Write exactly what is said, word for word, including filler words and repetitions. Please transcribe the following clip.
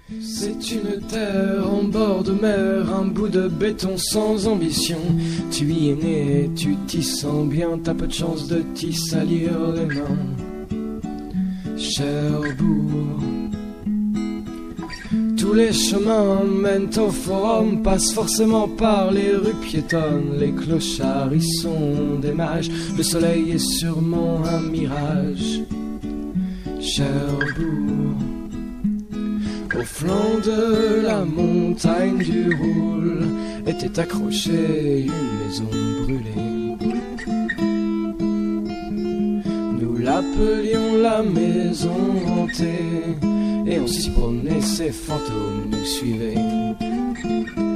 C'est une terre en bord de mer, un bout de béton sans ambition. Tu y es né, tu t'y sens bien, t'as peu de chance de t'y salir les mains. Cherbourg. Tous les chemins mènent au forum, passent forcément par les rues piétonnes. Les clochards y sont des mages, le soleil est sûrement un mirage. Cherbourg. Au flanc de la montagne du Roule était accrochée une maison brûlée. Nous l'appelions la maison hantée, et on s'y promenait, ces fantômes nous suivaient.